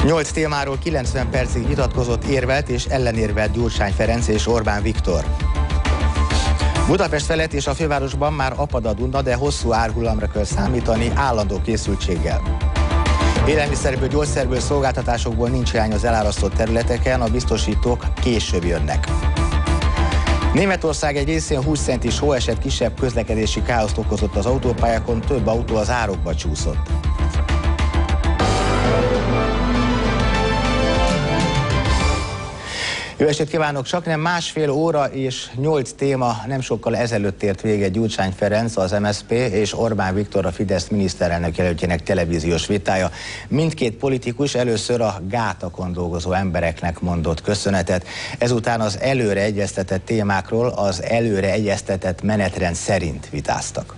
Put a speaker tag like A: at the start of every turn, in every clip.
A: 8 témáról 90 percig vitatkozott, érvelt és ellenérvelt Gyurcsány Ferenc és Orbán Viktor. Budapest felett és a fővárosban már apad a Duna, de hosszú árhullamra kell számítani állandó készültséggel. Élelmiszerből, gyógyszerből, szolgáltatásokból nincs hiány az elárasztott területeken, a biztosítók később jönnek. Németország egy részén 20 centis hóeset kisebb közlekedési káoszt okozott az autópályákon, több autó az árokba csúszott. Jó estét kívánok! Csaknem másfél óra és 8 téma nem sokkal ezelőtt ért véget Gyurcsány Ferenc, az MSZP és Orbán Viktor, a Fidesz miniszterelnök jelöltjének televíziós vitája. Mindkét politikus először a gátakon dolgozó embereknek mondott köszönetet. Ezután az előre egyeztetett témákról az előre egyeztetett menetrend szerint vitáztak.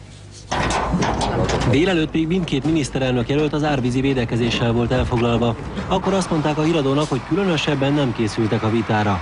B: Délelőtt még mindkét miniszterelnök jelölt az árvízi védekezéssel volt elfoglalva. Akkor azt mondták a híradónak, hogy különösebben nem készültek a vitára.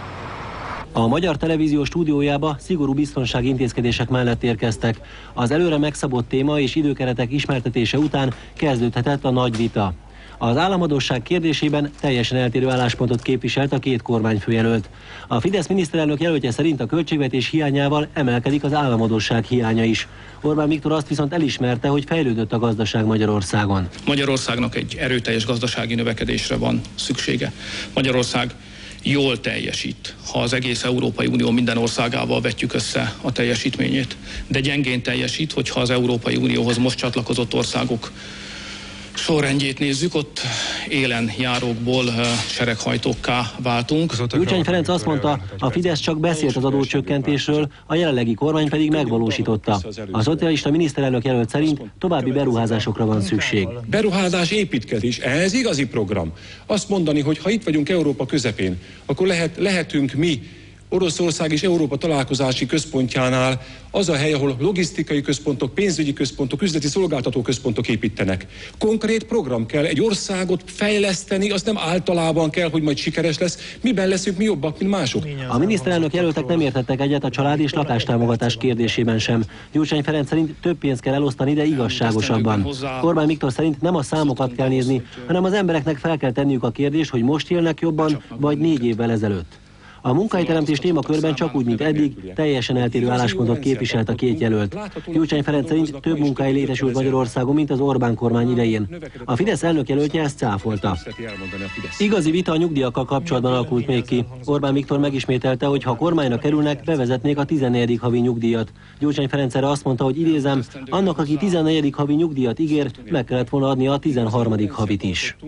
B: A Magyar Televízió stúdiójába szigorú biztonsági intézkedések mellett érkeztek. Az előre megszabott téma és időkeretek ismertetése után kezdődhetett a nagy vita. Az államadósság kérdésében teljesen eltérő álláspontot képviselt a két kormányfőjelölt. A Fidesz miniszterelnök jelöltje szerint a költségvetés hiányával emelkedik az államadósság hiánya is. Orbán Viktor azt viszont elismerte, hogy fejlődött a gazdaság Magyarországon.
C: Magyarországnak egy erőteljes gazdasági növekedésre van szüksége. Magyarország jól teljesít, ha az egész Európai Unió minden országával vetjük össze a teljesítményét. De gyengén teljesít, hogyha az Európai Unióhoz most csatlakozott országok sorrendjét nézzük, ott élen járókból sereghajtókká váltunk.
B: Gyurcsány Ferenc azt mondta, a Fidesz csak beszélt az adócsökkentésről, a jelenlegi kormány pedig megvalósította. A szocialista miniszterelnök jelölt szerint további beruházásokra van szükség.
D: Beruházás, építkezés, ez igazi program. Azt mondani, hogy ha itt vagyunk Európa közepén, akkor lehetünk mi Oroszország és Európa találkozási központjánál az a hely, ahol logisztikai központok, pénzügyi központok, üzleti szolgáltató központok építenek. Konkrét program kell egy országot fejleszteni, az nem általában kell, hogy majd sikeres lesz. Miben leszünk mi jobbak, mint mások?
B: A miniszterelnök jelöltek nem értettek egyet a család és lakástámogatás kérdésében sem. Gyurcsány Ferenc szerint több pénzt kell elosztani, de igazságosabban. Orbán Viktor szerint nem a számokat kell nézni, hanem az embereknek fel kell tenniük a kérdést, hogy most élnek jobban, vagy 4 évvel ezelőtt. A munkahelyteremtés témakörben csak úgy, mint eddig, teljesen eltérő álláspontot képviselt a két jelölt. Gyurcsány Ferenc szerint több munkahely létesült Magyarországon, mint az Orbán kormány idején. A Fidesz elnök jelöltje ezt cáfolta. Igazi vita a nyugdíjakkal kapcsolatban alakult még ki. Orbán Viktor megismételte, hogy ha kormányra kerülnek, bevezetnék a 14. havi nyugdíjat. Gyurcsány Ferenc erre azt mondta, hogy idézem, annak, aki 14. havi nyugdíjat ígér, meg kellett volna adnia a 13. havit is.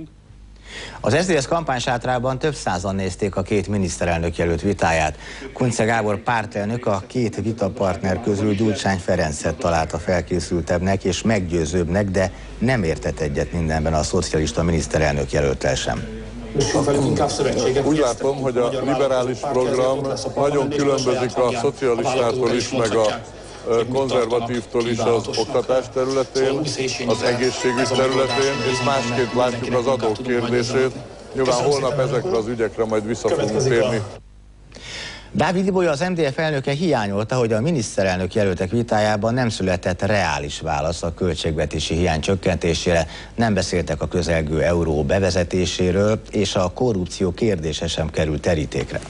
A: Az SZDSZ kampánysátrában több százan nézték a két miniszterelnök jelölt vitáját. Kunce Gábor pártelnök a két vitapartner közül Gyurcsány Ferencet találta felkészültebbnek és meggyőzőbbnek, de nem értett egyet mindenben a szocialista miniszterelnök jelölttel sem.
E: Úgy látom, hogy a liberális program nagyon különbözik a szocialistától is, meg a konzervatívtól is az oktatás területén, az egészségügy területén, és másképp látjuk az adók kérdését. Nyilván holnap ezekre az ügyekre majd vissza fogunk térni.
A: Dávid Ibolya, az MDF elnöke hiányolta, hogy a miniszterelnök jelöltek vitájában nem született reális válasz a költségvetési hiány csökkentésére, nem beszéltek a közelgő euró bevezetéséről, és a korrupció kérdése sem került terítékre.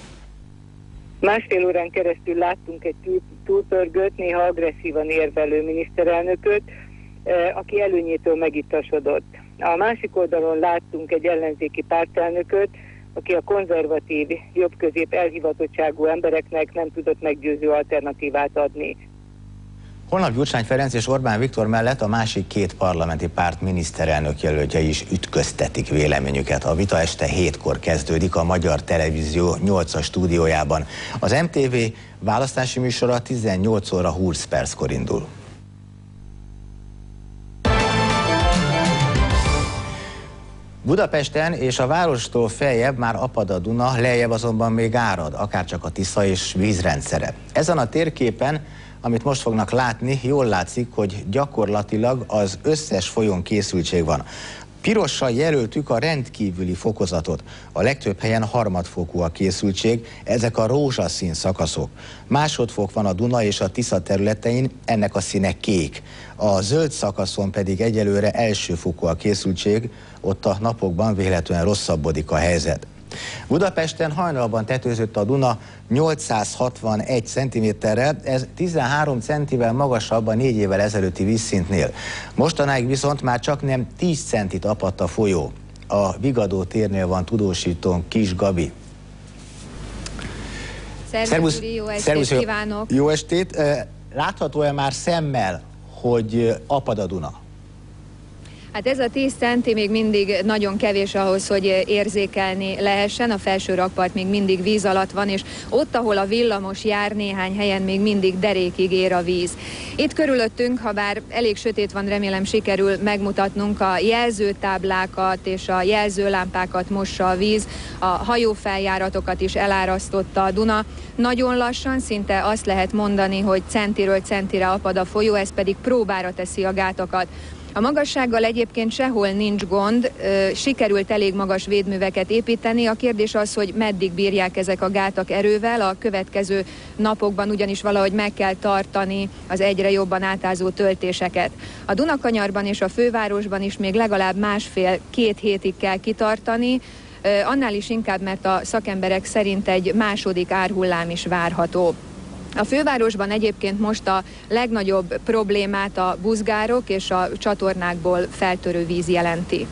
F: Másfél órán keresztül láttunk egy túlpörgött, néha agresszívan érvelő miniszterelnököt, aki előnyétől megittasodott. A másik oldalon láttunk egy ellenzéki pártelnököt, aki a konzervatív, jobbközép elhivatottságú embereknek nem tudott meggyőző alternatívát adni.
A: Holnap Gyurcsány Ferenc és Orbán Viktor mellett a másik két parlamenti párt miniszterelnök jelöltje is ütköztetik véleményüket. A vita este 7-kor kezdődik a Magyar Televízió 8-as stúdiójában. Az MTV választási műsora 18 óra 20 perckor indul. Budapesten és a várostól feljebb már apad a Duna, lejjebb azonban még árad, akárcsak a Tisza és vízrendszere. Ezen a térképen, amit most fognak látni, jól látszik, hogy gyakorlatilag az összes folyón készültség van. Pirossal jelöltük a rendkívüli fokozatot. A legtöbb helyen harmadfokú a készültség, ezek a rózsaszín szakaszok. Másodfok van a Duna és a Tisza területein, ennek a színe kék. A zöld szakaszon pedig egyelőre elsőfokú a készültség, ott a napokban véletlenül rosszabbodik a helyzet. Budapesten hajnalban tetőzött a Duna 861 cm-rel, ez 13 centivel magasabb a 4 évvel ezelőtti vízszintnél. Mostanáig viszont már csak nem 10 centit apadt a folyó. A Vigadó térnél van tudósítón Kis Gabi.
G: Szervusz, jó estét kívánok!
A: Jó estét! Látható-e már szemmel, hogy apad a Duna?
G: Hát ez a 10 centi még mindig nagyon kevés ahhoz, hogy érzékelni lehessen. A felső rakpart még mindig víz alatt van, és ott, ahol a villamos jár, néhány helyen még mindig derékig ér a víz. Itt körülöttünk, ha bár elég sötét van, remélem sikerül megmutatnunk, a jelzőtáblákat és a jelzőlámpákat mossa a víz, a hajófeljáratokat is elárasztotta a Duna. Nagyon lassan, szinte azt lehet mondani, hogy centiről centire apad a folyó, ez pedig próbára teszi a gátakat. A magassággal egyébként sehol nincs gond, sikerült elég magas védműveket építeni. A kérdés az, hogy meddig bírják ezek a gátak erővel. A következő napokban ugyanis valahogy meg kell tartani az egyre jobban átázó töltéseket. A Dunakanyarban és a fővárosban is még legalább 1,5-2 hétig kell kitartani, annál is inkább, mert a szakemberek szerint egy második árhullám is várható. A fővárosban egyébként most a legnagyobb problémát a buzgárok és a csatornákból feltörő víz jelenti.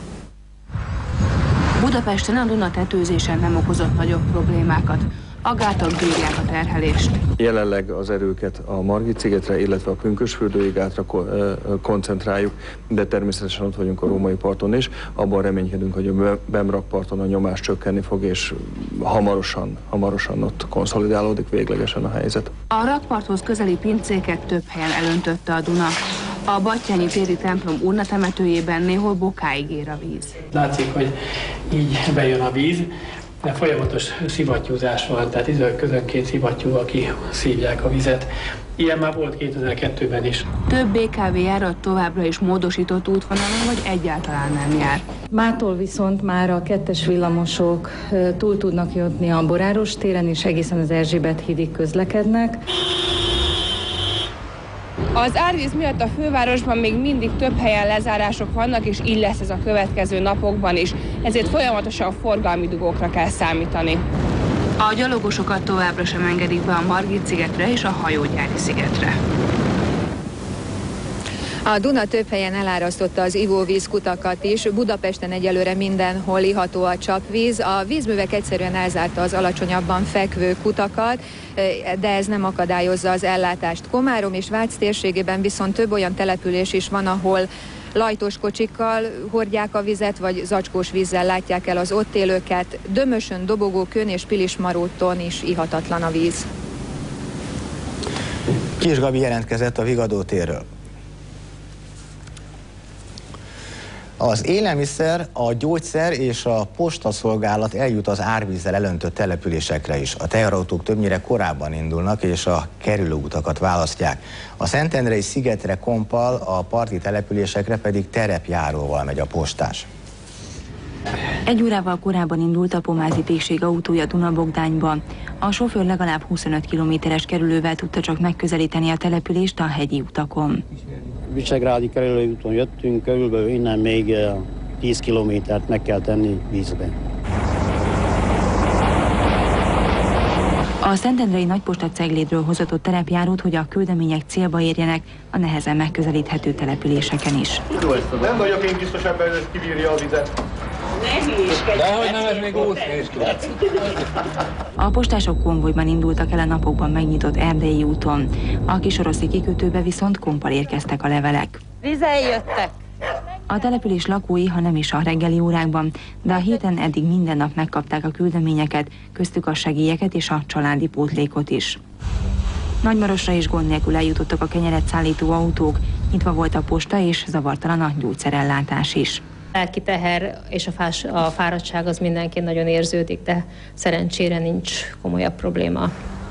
H: Budapesten a Duna tetőzésen nem okozott nagyobb problémákat. A gátak bírják a terhelést.
I: Jelenleg az erőket a Margit-szigetre, illetve a Pünkösdfürdői gátra koncentráljuk, de természetesen ott vagyunk a római parton is. Abban reménykedünk, hogy a Bemrakparton a nyomás csökkenni fog, és hamarosan ott konszolidálódik véglegesen a helyzet.
H: A rakparthoz közeli pincéket több helyen elöntötte a Duna. A Battyányi téri templom urnatemetőjében néhol bokáig ér a víz.
J: Látszik, hogy így bejön a víz, de folyamatos szivattyúzás van, tehát időközönként szivattyúval kiszívják a vizet. Ilyen már volt 2002-ben is.
H: Több BKV járat továbbra is módosított útvonalon, vagy egyáltalán nem jár.
K: Mától viszont már a 2-es villamosok túl tudnak jutni a Boráros téren, és egészen az Erzsébet hídig közlekednek.
L: Az árvíz miatt a fővárosban még mindig több helyen lezárások vannak, és így lesz ez a következő napokban is. Ezért folyamatosan forgalmi dugókra kell számítani.
H: A gyalogosokat továbbra sem engedik be a Margit-szigetre és a Hajógyári szigetre.
G: A Duna több helyen elárasztotta az ivóvízkutakat is, Budapesten egyelőre mindenhol iható a csapvíz. A vízművek egyszerűen elzárta az alacsonyabban fekvő kutakat, de ez nem akadályozza az ellátást. Komárom és Vác térségében viszont több olyan település is van, ahol lajtos kocsikkal hordják a vizet, vagy zacskós vízzel látják el az ott élőket. Dömösön, Dobogókön és Pilismaróton is ihatatlan a víz.
A: Kis Gabi jelentkezett a Vigadó térről. Az élelmiszer, a gyógyszer és a postaszolgálat eljut az árvízzel elöntött településekre is. A teherautók többnyire korábban indulnak, és a kerülőutakat választják. A Szentendrei szigetre kompal, a parti településekre pedig terepjáróval megy a postás.
H: 1 órával korábban indult a Pomázi térség autója Dunabogdányba. A sofőr legalább 25 kilométeres kerülővel tudta csak megközelíteni a települést a hegyi utakon.
M: Visegrádi kerülőúton jöttünk, körülbelül innen még 10 kilométert meg kell tenni vízbe.
H: A Szentendrei Nagyposta Ceglédről hozatott terepjárót, hogy a küldemények célba érjenek a nehezen megközelíthető településeken is.
N: Nem vagyok én biztos ebben, hogy kibírja a vizet.
O: Dehogy nem, ez még úszni is lehet.
H: A postások konvojban indultak el a napokban megnyitott Erdélyi úton. A Kisoroszi kikötőbe viszont kompal érkeztek a levelek.
P: Vizen jöttek.
H: A település lakói, ha nem is a reggeli órákban, de a héten eddig minden nap megkapták a küldeményeket, köztük a segélyeket és a családi pótlékot is. Nagymarosra is gond nélkül eljutottak a kenyeret szállító autók, nyitva volt a posta és zavartalan a gyógyszerellátás is.
P: Lelki teher és a fáradtság az mindenki nagyon érződik, de szerencsére nincs komolyabb probléma.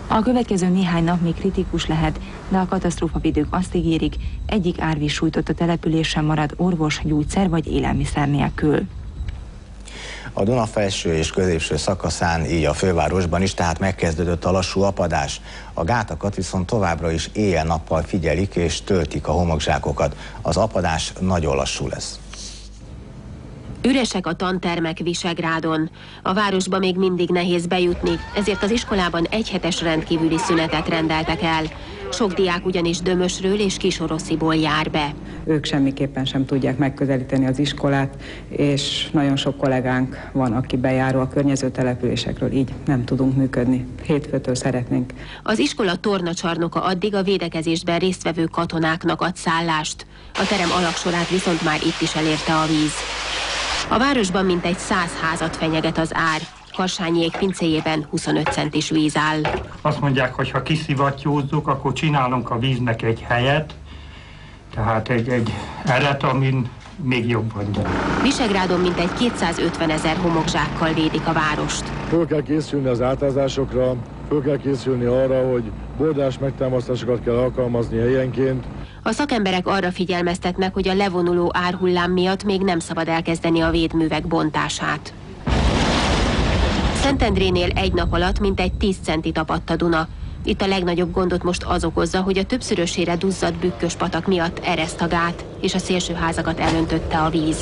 H: A következő néhány nap még kritikus lehet, de a katasztrófavédők azt ígérik, egyik árvíz sújtott a településen marad orvos, gyógyszer vagy élelmiszer nélkül.
A: A Duna felső és középső szakaszán, így a fővárosban is, tehát megkezdődött a lassú apadás. A gátakat viszont továbbra is éjjel-nappal figyelik és töltik a homokzsákokat. Az apadás nagyon lassú lesz.
Q: Üresek a tantermek Visegrádon. A városba még mindig nehéz bejutni, ezért az iskolában egyhetes rendkívüli szünetet rendeltek el. Sok diák ugyanis Dömösről és Kisorosziból jár be.
R: Ők semmiképpen sem tudják megközelíteni az iskolát, és nagyon sok kollégánk van, aki bejáró a környező településekről, így nem tudunk működni. Hétfőtől szeretnénk.
Q: Az iskola tornacsarnoka addig a védekezésben résztvevő katonáknak ad szállást. A terem alagsorát viszont már itt is elérte a víz. A városban mintegy 100 házat fenyeget az ár. Karsányiék pincéjében 25 centis víz áll.
S: Azt mondják, hogy ha kiszivattyúzzuk, akkor csinálunk a víznek egy helyet, tehát egy eret, amin még jobban gyere.
Q: Visegrádon mintegy 250 000 homokzsákkal védik a várost.
T: Föl kell készülni az átázásokra, föl kell készülni arra, hogy bordás megtámasztásokat kell alkalmazni helyenként.
Q: A szakemberek arra figyelmeztetnek, hogy a levonuló árhullám miatt még nem szabad elkezdeni a védművek bontását. Szentendrénél egy nap alatt mintegy 10 centi tapadt a Duna. Itt a legnagyobb gondot most az okozza, hogy a többszörösére duzzadt bükkös patak miatt ereszt a gát, és a szélsőházakat elöntötte a víz.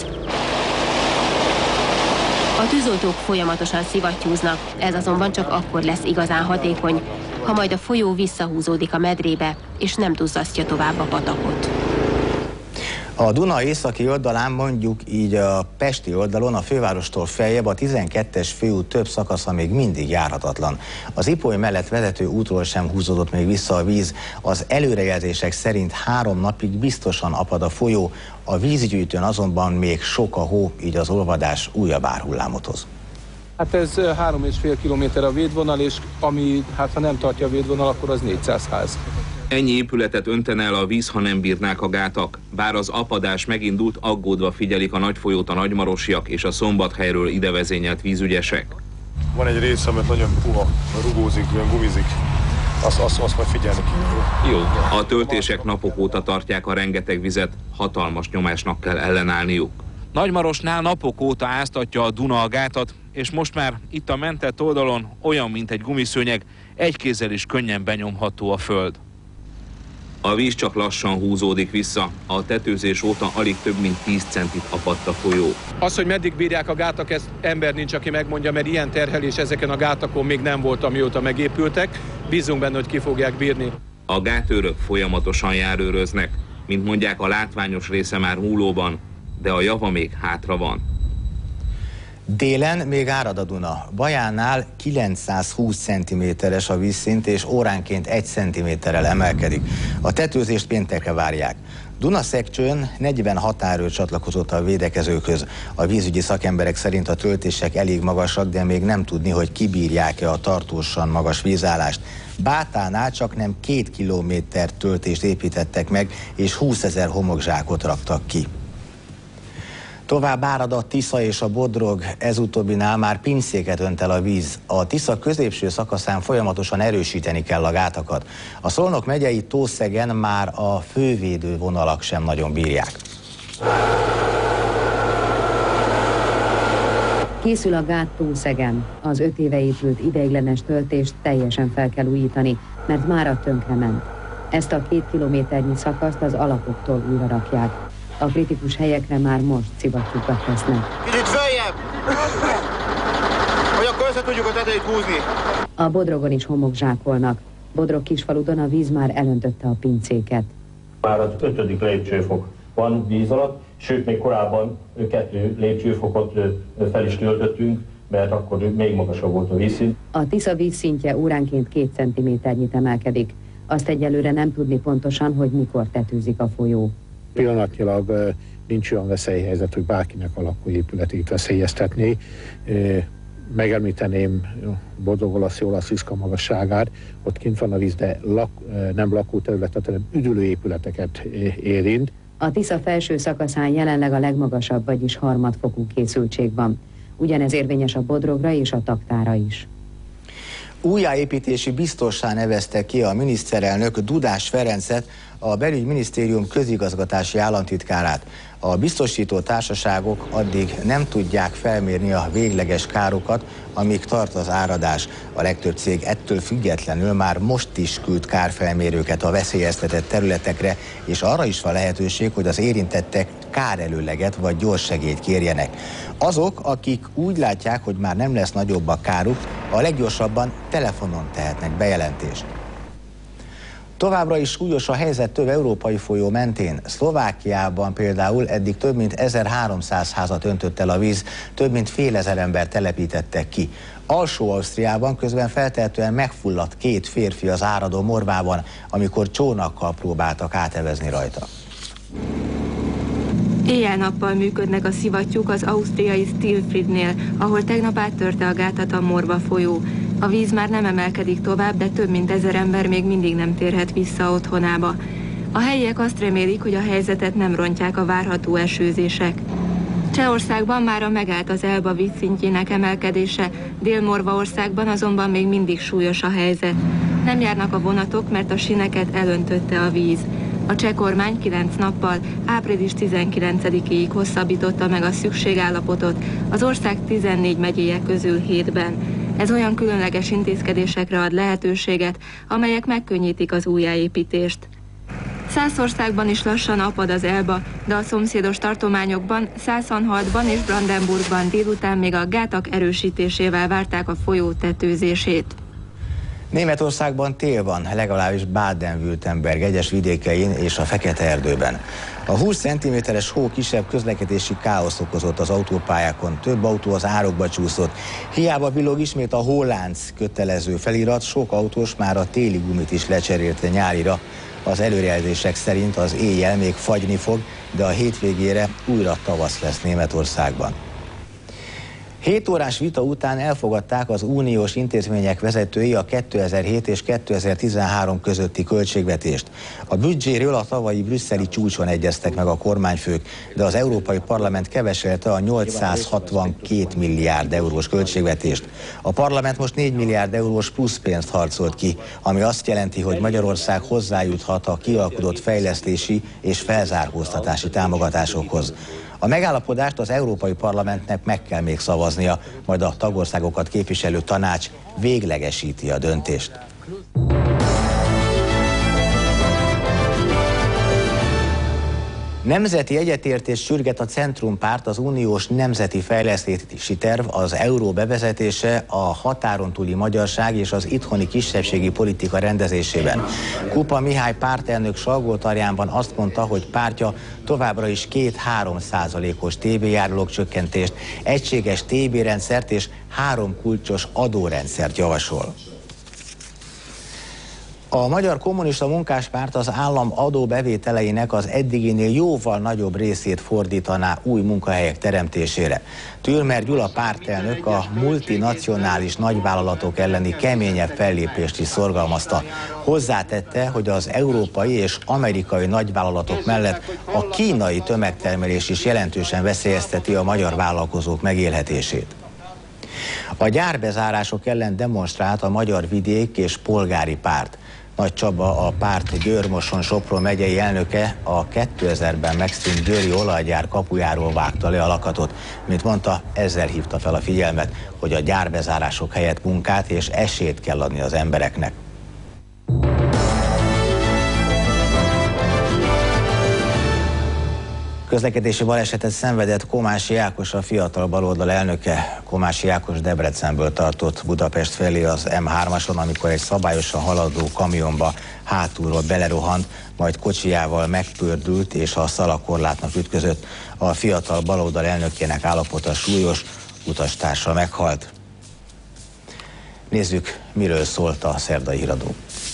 Q: A tűzoltók folyamatosan szivattyúznak, ez azonban csak akkor lesz igazán hatékony, ha majd a folyó visszahúzódik a medrébe, és nem duzzasztja tovább a patakot.
A: A Duna északi oldalán, mondjuk így a pesti oldalon, a fővárostól feljebb a 12-es főút több szakasza még mindig járhatatlan. Az Ipoly mellett vezető útról sem húzódott még vissza a víz. Az előrejelzések szerint 3 napig biztosan apad a folyó, a vízgyűjtőn azonban még sok a hó, így az olvadás újabb árhullámot hoz.
U: Hát ez 3,5 kilométer a védvonal, és ami, hát ha nem tartja a védvonal, akkor az 400 ház.
V: Ennyi épületet öntene el a víz, ha nem bírnák a gátak. Bár az apadás megindult, aggódva figyelik a nagyfolyót a nagymarosiak és a Szombathelyről idevezényelt vízügyesek.
E: Van egy rész, amit nagyon puha, rugózik, gumizik. Azt majd figyelni kell.
V: Jó. A töltések napok óta tartják a rengeteg vizet, hatalmas nyomásnak kell ellenállniuk.
W: Nagymarosnál napok óta áztatja a Duna a gátat, és most már itt a mentett oldalon olyan, mint egy gumiszőnyeg, egy kézzel is könnyen benyomható a föld.
V: A víz csak lassan húzódik vissza, a tetőzés óta alig több mint 10 centit apadt a folyó.
U: Az, hogy meddig bírják a gátak, ezt ember nincs, aki megmondja, mert ilyen terhelés ezeken a gátakon még nem volt, amióta megépültek. Bízunk benne, hogy ki fogják bírni.
V: A gátőrök folyamatosan járőröznek, mint mondják, a látványos része már múlóban, de a java még hátra van.
A: Délen még árad a Duna. Bajánál 920 cm-es a vízszint, és óránként 1 cm-rel emelkedik. A tetőzést péntekre várják. Dunaszekcsőn 40 határőr csatlakozott a védekezőkhöz. A vízügyi szakemberek szerint a töltések elég magasak, de még nem tudni, hogy kibírják-e a tartósan magas vízállást. Bátánál csak nem 2 kilométer töltést építettek meg, és 20 000 homokzsákot raktak ki. Tovább árad a Tisza és a Bodrog, ez utóbbinál már pincéket önt el a víz. A Tisza középső szakaszán folyamatosan erősíteni kell a gátakat. A Szolnok megyei Tószegen már a fővédő vonalak sem nagyon bírják.
X: Készül a gát Tószegen. Az 5 éve épült ideiglenes töltést teljesen fel kell újítani, mert mára tönkrement. Ezt a 2 kilométernyi szakaszt az alapoktól újra rakják. A kritikus helyekre már most szivattyúkat tesznek.
N: Kicsit följebb! Hogy akkor össze tudjuk a tetejét húzni.
X: A Bodrogon is homokzsákolnak. Bodrog kisfaludon a víz már elöntötte a pincéket.
Y: Már az 5. lépcsőfok van víz alatt, sőt még korábban 2 lépcsőfokot fel is töltöttünk, mert akkor még magasabb volt a vízszint.
X: A Tisza vízszintje óránként 2 cm-nyit emelkedik. Azt egyelőre nem tudni pontosan, hogy mikor tetőzik a folyó.
Z: Pillanatnyilag nincs olyan veszélyhelyzet, hogy bárkinek a lakóépületét veszélyeztetné. Megemlíteném Bodrog-Olasz Iszka magasságát, ott kint van a víz, de nem lakóterületet, hanem üdülőépületeket érint.
X: A Tisza felső szakaszán jelenleg a legmagasabb, vagyis harmadfokú készültség van. Ugyanez érvényes a Bodrogra és a Taktára is.
A: Újjáépítési biztossá nevezte ki a miniszterelnök Dudás Ferencet, a Belügyminisztérium közigazgatási államtitkárát. A biztosító társaságok addig nem tudják felmérni a végleges károkat, amíg tart az áradás. A legtöbb cég ettől függetlenül már most is küld kárfelmérőket a veszélyeztetett területekre, és arra is van lehetőség, hogy az érintettek kárelőleget vagy gyorssegélyt kérjenek. Azok, akik úgy látják, hogy már nem lesz nagyobb a káruk, a leggyorsabban telefonon tehetnek bejelentést. Továbbra is súlyos a helyzet több európai folyó mentén. Szlovákiában például eddig több mint 1300 házat öntött el a víz, több mint fél ezer ember telepítettek ki. Alsó-Ausztriában közben feltehetően megfulladt 2 férfi az áradó Morvában, amikor csónakkal próbáltak átevezni rajta.
H: Éjjel-nappal működnek a szivattyúk az ausztriai Stilfridnél, ahol tegnap áttörte a gátat a Morva folyó. A víz már nem emelkedik tovább, de több mint 1000 ember még mindig nem térhet vissza otthonába. A helyiek azt remélik, hogy a helyzetet nem rontják a várható esőzések. Csehországban mára megállt az Elba vízszintjének emelkedése, Dél-Morvaországban azonban még mindig súlyos a helyzet. Nem járnak a vonatok, mert a síneket elöntötte a víz. A cseh kormány 9 nappal, április 19-ig hosszabbította meg a szükségállapotot az ország 14 megyéje közül 7-ben. Ez olyan különleges intézkedésekre ad lehetőséget, amelyek megkönnyítik az újjáépítést. Szászországban is lassan apad az Elba, de a szomszédos tartományokban, Szászanhaltban és Brandenburgban délután még a gátak erősítésével várták a folyó tetőzését.
A: Németországban tél van, legalábbis Baden-Württemberg egyes vidékein és a Fekete-erdőben. A 20 cm-es hó kisebb közlekedési káosz okozott az autópályákon, több autó az árokba csúszott. Hiába villog ismét a hólánc kötelező felirat, sok autós már a téli gumit is lecserélte nyárira. Az előrejelzések szerint az éjjel még fagyni fog, de a hétvégére újra tavasz lesz Németországban. 7 órás vita után elfogadták az uniós intézmények vezetői a 2007 és 2013 közötti költségvetést. A büdzséről a tavalyi brüsszeli csúcson egyeztek meg a kormányfők, de az Európai Parlament keveselte a 862 milliárd eurós költségvetést. A parlament most 4 milliárd eurós pluszpénzt harcolt ki, ami azt jelenti, hogy Magyarország hozzájuthat a kialkudott fejlesztési és felzárkóztatási támogatásokhoz. A megállapodást az Európai Parlamentnek meg kell még szavaznia, majd a tagországokat képviselő tanács véglegesíti a döntést. Nemzeti egyetértés sürget a Centrumpárt, az uniós nemzeti fejlesztési terv, az euró bevezetése, a határon túli magyarság és az itthoni kisebbségi politika rendezésében. Kupa Mihály pártelnök Salgótarjánban azt mondta, hogy pártja továbbra is 2-3%-os TB-járulók csökkentést, egységes TB-rendszert és 3 kulcsos adórendszert javasol. A Magyar Kommunista Munkáspárt az állam adóbevételeinek az eddiginél jóval nagyobb részét fordítaná új munkahelyek teremtésére. Türmer Gyula pártelnök a multinacionális nagyvállalatok elleni keményebb fellépést is szorgalmazta. Hozzátette, hogy az európai és amerikai nagyvállalatok mellett a kínai tömegtermelés is jelentősen veszélyezteti a magyar vállalkozók megélhetését. A gyárbezárások ellen demonstrált a Magyar Vidék és Polgári Párt. Nagy Csaba, a párt Győr-Moson-Sopron megyei elnöke a 2000-ben megszűnt győri olajgyár kapujáról vágta le a lakatot. Mint mondta, ezzel hívta fel a figyelmet, hogy a gyárbezárások helyett munkát és esélyt kell adni az embereknek. Közlekedési balesetet szenvedett Komási Ákos, a fiatal baloldal elnöke. Komási Ákos Debrecenből tartott Budapest felé az M3-ason, amikor egy szabályosan haladó kamionba hátulról belerohant, majd kocsijával megpördült és a szalakorlátnak ütközött. A fiatal baloldal elnökének állapota súlyos, utastársa meghalt. Nézzük, miről szólt a szerdai híradó.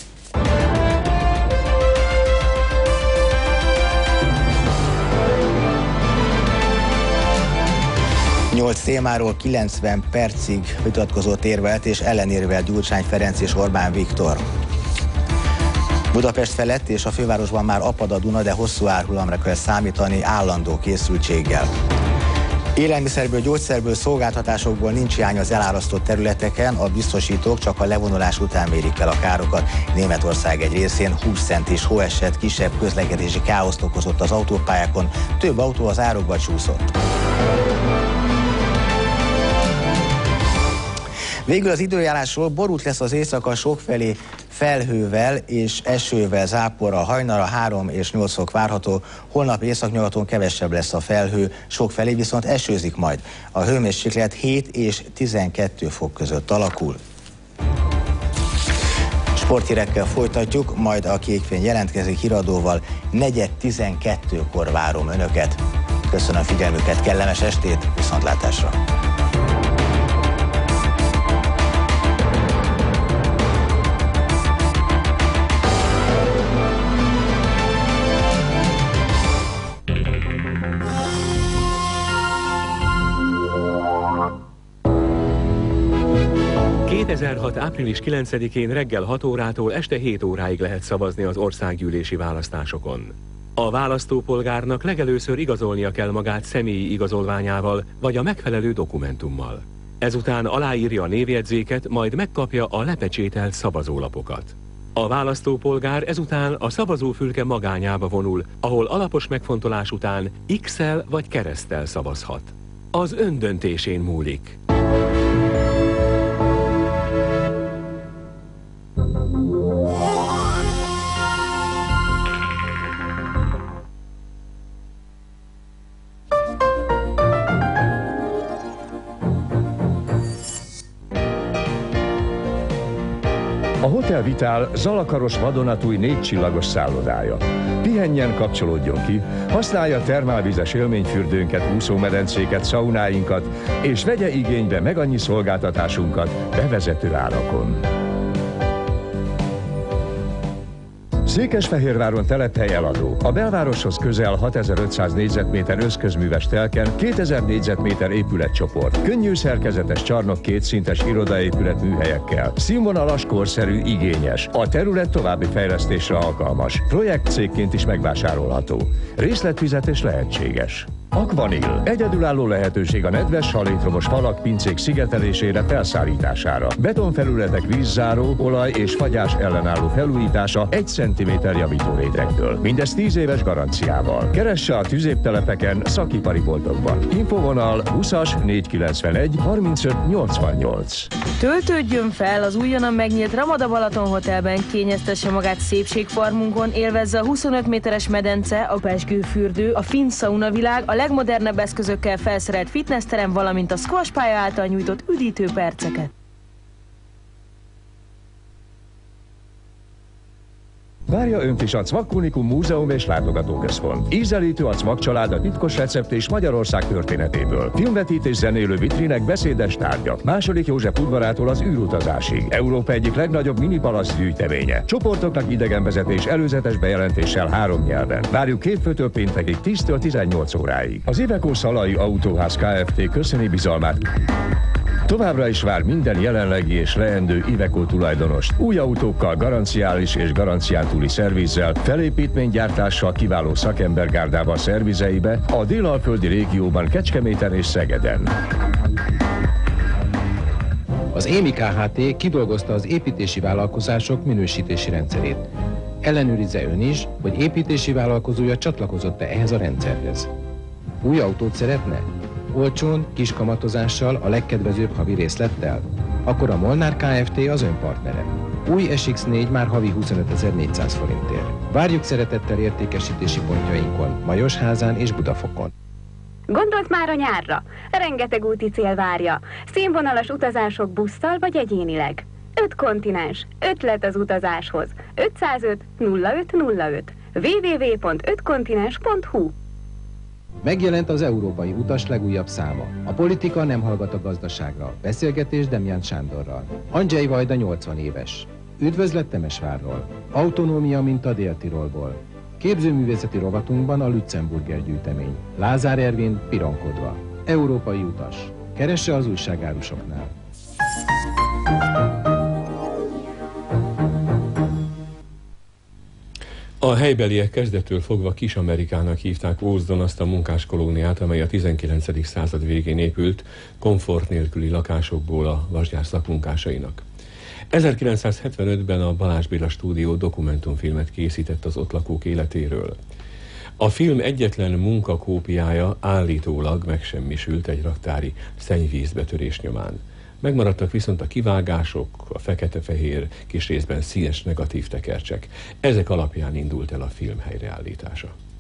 A: 8 témáról 90 percig vitatkozott, érvelt és ellenérvelt Gyurcsány Ferenc és Orbán Viktor. Budapest felett és a fővárosban már apad a Duna, de hosszú árhulamra kell számítani állandó készültséggel. Élelmiszerből, gyógyszerből, szolgáltatásokból nincs hiány az elárasztott területeken, a biztosítók csak a levonulás után mérik el a károkat. Németország egy részén 20 centis hóeset kisebb közlekedési káoszt okozott az autópályákon, több autó az árokba csúszott. Végül az időjárásról: borult lesz az éjszaka, sokfelé felhővel és esővel, záporral, hajnalra 3 és 8 fok várható, holnap északnyugaton kevesebb lesz a felhő, sokfelé viszont esőzik majd. A hőmérséklet 7 és 12 fok között alakul. Sporthírekkel folytatjuk, majd a Kékfény jelentkezik híradóval. 4:12-kor várom Önöket. Köszönöm figyelmüket, kellemes estét, viszontlátásra!
B: április 9-én reggel 6 órától este 7 óráig lehet szavazni az országgyűlési választásokon. A választópolgárnak legelőször igazolnia kell magát személyi igazolványával vagy a megfelelő dokumentummal. Ezután aláírja a névjegyzéket, majd megkapja a lepecsételt szavazólapokat. A választópolgár ezután a szavazófülke magányába vonul, ahol alapos megfontolás után X-el vagy kereszttel szavazhat. Az ön döntésén múlik.
C: A Hotel Vitál Zalakaros vadonatúj 4 csillagos szállodája. Pihenjen, kapcsolódjon ki, használja termálvizes élményfürdőnket, úszómedencéket, szaunáinkat, és vegye igénybe megannyi szolgáltatásunkat bevezető árakon. Székesfehérváron telephely eladó. A belvároshoz közel 6500 négyzetméter összközműves telken 2000 négyzetméter épületcsoport. Könnyű szerkezetes csarnok, kétszintes irodaépület műhelyekkel. Színvonalas, korszerű, igényes. A terület további fejlesztésre alkalmas. Projektcégként is megvásárolható. Részletfizetés lehetséges. Aquanil. Egyedülálló lehetőség a nedves, salétromos falak, pincék szigetelésére, felszállítására. Betonfelületek vízzáró, olaj és fagyás ellenálló felújítása 1 cm javítórétegből. Mindez 10 éves garanciával. Keresse a tüzéptelepeken, szakipari boltokban. Infovonal 20-as 491 35 88.
D: Töltődjön fel az újonnan megnyílt Ramada Balaton Hotelben, kényeztesse magát szépségfarmunkon, élvezze a 25 méteres medence, a pezsgőfürdő, a finn szauna világ, a legmodernebb eszközökkel felszerelt fitnessterem, valamint a squash pálya által nyújtott üdítő perceket.
C: Várja Önt is a Cvak Unikum Múzeum és Látogatóközpont. Ízelítő a Cvak család, a titkos recept és Magyarország történetéből. Filmvetítés, zenélő vitrinek, beszédes tárgyak. II. József udvarától az űrutazásig. Európa egyik legnagyobb minipalasz gyűjteménye. Csoportoknak idegenvezetés előzetes bejelentéssel 3 nyelven. Várjuk hétfőtől péntekig 10-től 18 óráig. Az Iveco Szalai Autóház Kft. Köszöni bizalmát. Továbbra is vár minden jelenlegi és leendő Iveco tulajdonost. Új autókkal, garanciális és garancián túli szervizzel, felépítménygyártással, kiváló szakembergárdával szervizeibe a dél-alföldi régióban, Kecskeméten és Szegeden.
F: Az EMI Kft. Kidolgozta az építési vállalkozások minősítési rendszerét. Ellenőrizze ön is, hogy építési vállalkozója csatlakozott-e ehhez a rendszerhez. Új autót szeretne? Olcsón, kis kamatozással, a legkedvezőbb havi részlettel? Akkor a Molnár Kft. Az ön partnere. Új SX4 már havi 25.400 forintért. Várjuk szeretettel értékesítési pontjainkon, Majosházán és Budafokon.
I: Gondolt már a nyárra? Rengeteg úti cél várja. Színvonalas utazások busszal vagy egyénileg. 5 kontinens, ötlet az utazáshoz. 505 0505 www.5kontinens.hu.
F: Megjelent az Európai Utas legújabb száma. A politika nem hallgat a gazdaságra. Beszélgetés Demján Sándorral. Andrzej Vajda 80 éves. Üdvözlet Temesvárról. Autonómia mint a Dél-Tirolból. Képzőművészeti rovatunkban a Lützenburger gyűjtemény. Lázár Ervin pironkodva. Európai utas. Keresse az újságárusoknál.
B: A helybeliek kezdettől fogva Kis Amerikának hívták Ózdon azt a munkáskolóniát, amely a 19. század végén épült, komfort nélküli lakásokból a vasgyár szakmunkásainak. 1975-ben a Balázs Béla stúdió dokumentumfilmet készített az ott lakók életéről. A film egyetlen munkakópiája állítólag megsemmisült egy raktári szennyvízbetörés nyomán. Megmaradtak viszont a kivágások, a fekete-fehér, kis részben színes negatív tekercsek. Ezek alapján indult el a film helyreállítása.